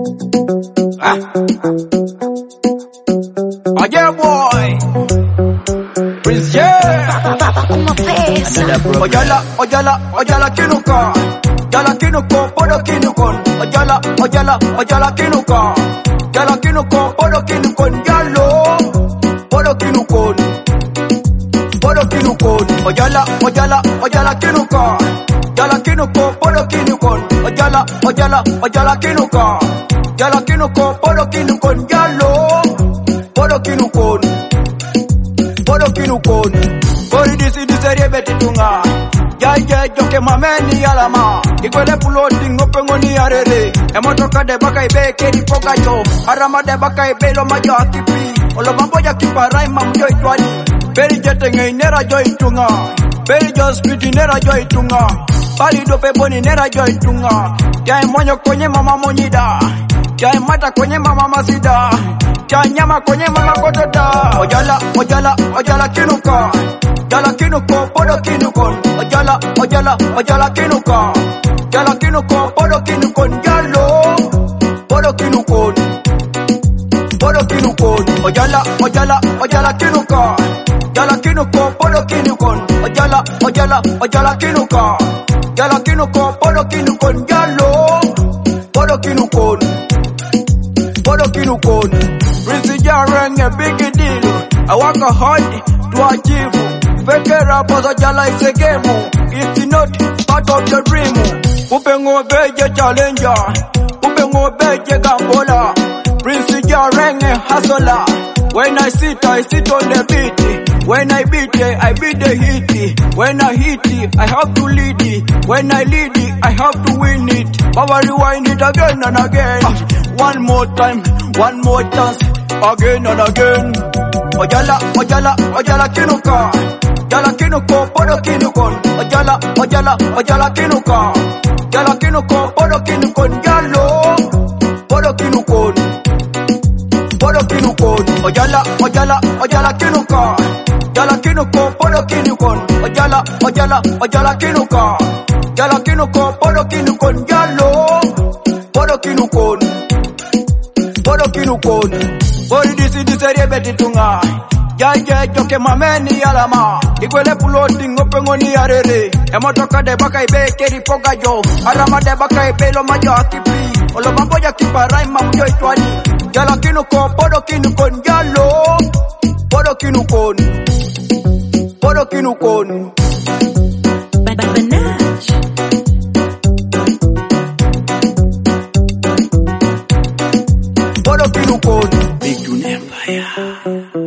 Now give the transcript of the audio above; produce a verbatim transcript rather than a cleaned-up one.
Ah. Oh yeah, boy. Prince, yeah. Oyala, oyala, oyala kinuka. Oyala kinuko, podo kinukon. Oyala, oyala, oyala kinuka. Oyala kinuko, podo kinukon. Yalo, podo kinukon. Podo kinukon. Oyala, oyala, oyala kinuka. Oyala kinuko, podo kinukon. Oyala, oyala, oyala kinuka. Oyala kinuko, podo kinukon. Yalo, podo kinukon. Podo kinukon. Kori disi diseri betitunga. Jaye joke mameni alama. Ikwele puloti ngopengo ni arere. Emotoka de baka ibe keri pokacho. Arama de baka ibe lo majo akipi. Olo mambo ya kiparai mamjo itwani. Beri jete ngai nera jo itunga. Beri jo spiti nera jo itunga. Bali dope boni nera jo itunga. Jaye monyo kwenye mama monyida. Jaye mata kwenye mama masida. Jaye nyama kwenye mama kotota. Ojala, ojala, ojala kinuka. Ojala kinuko, podo kinukon. Ojala, ojala, ojala kinuka. Ojala kinuko, podo kinukon. Yalo, podo kinukon. Podo kinukon. Ojala, ojala, ojala kinuka. Ojala kinuko, podo kinukon. Ojala, ojala, ojala kinuka. Ojala kinuko, podo kinukon. Yalo, podo kinukon. Podo kinukon. Prince Jareng a big deal. I work hard to achieve. Fake rappers Ojala is a game. It's not part of the dream. Upengo beje challenger. Upengo beje gambola. Prince Jareng a hustler. When I sit, I sit on the beat. When I beat it, I beat the hit. When I hit it, I have to lead it. When I lead it, I have to win it. Power rewind it again and again. One more time, one more chance, again and again. Ojala, ojala, ojala kinuka. Ojala kinuko, podo kinukon. Ojala, ojala, ojala kinuka. Ojala kinuko, podo kinukon. Yalo, podo kinukon. Podo kinukon. Ojala, ojala, ojala kinuka. Ojala kinuko, podo kinukon. Ojala, ojala, ojala kinuka. Ojala kinuko, podo kinukon. Yalo, podo kinukon. Podo kinukon. Kori disi diseri betitunga. Jaye joke mameni alama. Ikwele puloti ngopengo ni arere. Emotoka de baka ibe keri pokajo. Arama de baka ibe lo majo akipi. Olo mambo ya kiparai mamjo itwani. Jala kinuko, podo kinukon. Yalo, podo kinukon. Podo kinukon. Podo kinukon. Big Dune Empire.